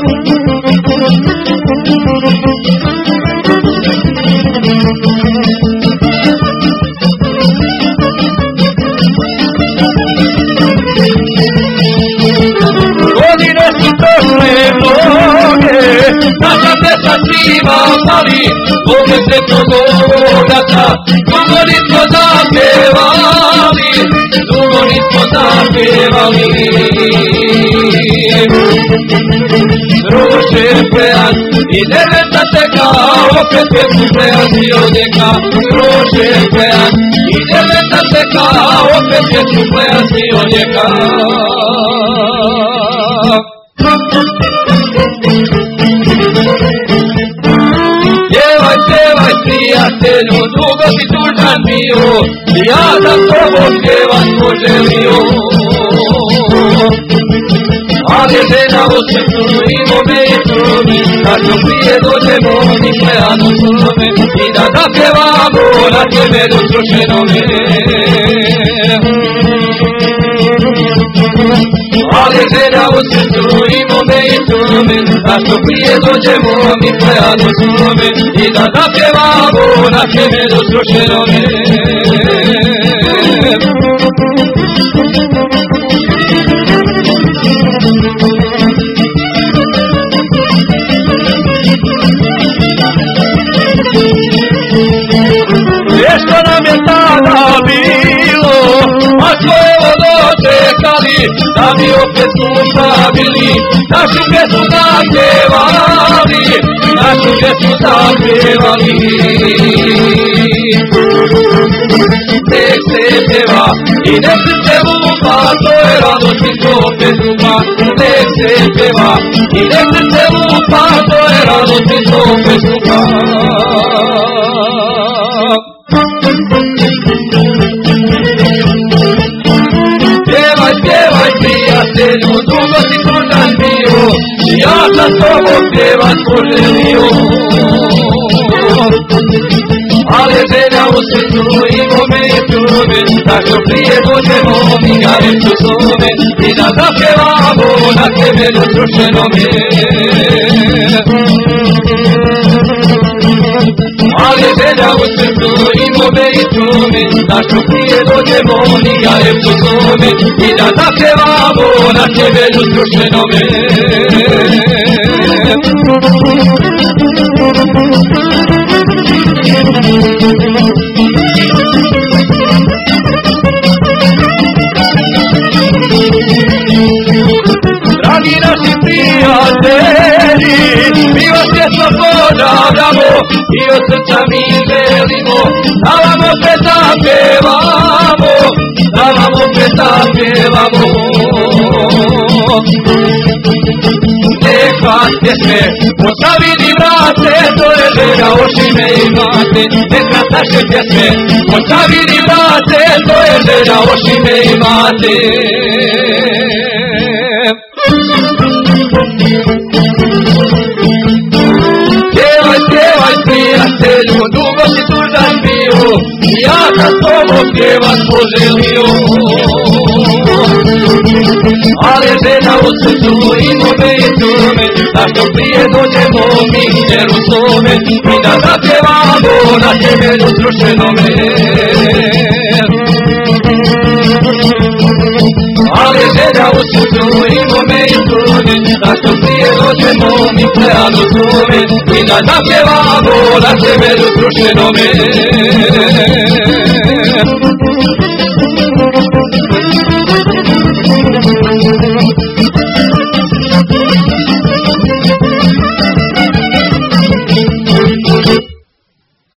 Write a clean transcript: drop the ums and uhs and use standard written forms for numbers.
Pali, come se progogata, dugonitko zapevali, dugonitko zapevali. Rože pejan, ideme sa teka, opet pjesmu pejan i odjeka. Rože pejan, ideme sa teka, opet pjesmu pejan i odjeka. Pjevaj, prijatelju, dugo si tužan bio, ja za tobom pjevat poželio. Ali je žena u srcu i mome i tome, da što prije dođemo ni plejanu tome, i da zapjevamo na tebe do srušenome. Ali je žena u srcu i mome i tome, da što prije dođemo mi plejanu tome, i da zapjevamo na tebe do srušenome. Nešto nam je tada bilo, a svojevo dočekali, da bi opet slušavili, našu pjesmu zapjevali, našu pjesmu zapjevali. Nek se pjeva i nek se lupa, to je radost i to pesma. Nek se pjeva i nek se lupa, to je radost i to pesma. Pjevaj, prijatelju, dugo si tužan bio, ja sam tobom pjevat poželio. Ali je želja u srcu i mome i tome, da što prije dođemo mi ga reću zove, i da zapjevamo na tebe do srušenome. Ali je želja u srcu i mome i tome, da što prije dođemo mi ga reću zove, i da zapjevamo na tebe do srušenome. Dragi naši prijatelji, mi vas svjesno pozdravljamo i od srca mi želimo da vam opet zapjevamo, da vam opet zapjevamo. Nek vas pjesme postavili vrate, to je želja ošime imate. Nek vas naše pjesme postavili vrate, to je želja ošime imate. Pjevaj, prijatelju, dugo si tužan bio, ja sam tobom pjevat poželio. Ali je žena u srcu i mome i tome, da što prije dođemo mi u tome, i da zapjevamo na tebe do srušenome. Ali je želja u srcu i mome i tome, da što prije dođemo mi plejanu tome, i da zapjevamo na tebe do srušenome.